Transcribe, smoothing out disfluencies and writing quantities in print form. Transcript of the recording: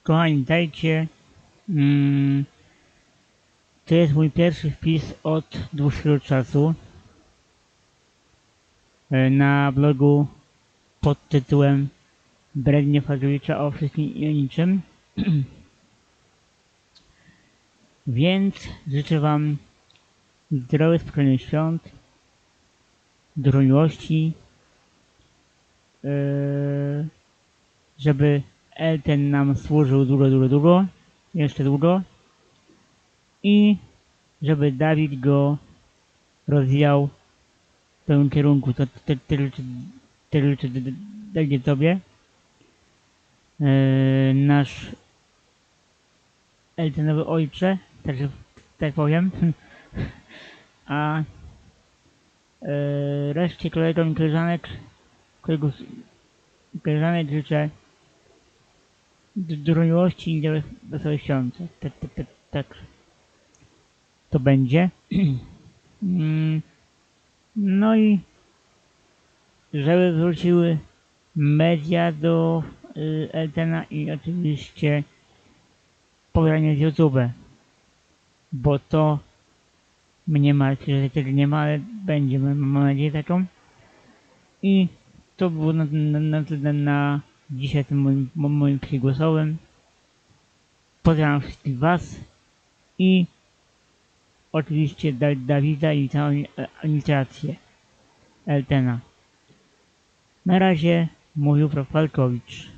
Kochani, dajcie. To jest mój pierwszy wpis od dłuższego czasu na blogu pod tytułem Brednie Fazowicza o wszystkim i o niczym. Więc życzę Wam zdrowych, spokojnych świąt, dużo miłości, żeby Elten nam służył długo, jeszcze długo i żeby Dawid go rozwijał w tym kierunku. To te życzę daję Tobie, nasz Eltenowy ojcze, tak powiem, a reszcie kolegom i koleżanek życzę dużo miłości i wesołych świąt. Tak to będzie. No i żeby wróciły media do Eltena i oczywiście pogranie z YouTube, bo to mnie martwi, że tego nie ma, ale będzie, mam nadzieję taką. I to było na dzisiaj tym moim przygłosowym. Pozdrawiam wszystkich Was i oczywiście Dawida i całą administrację Eltena. Na razie mówił prof. Falkowicz.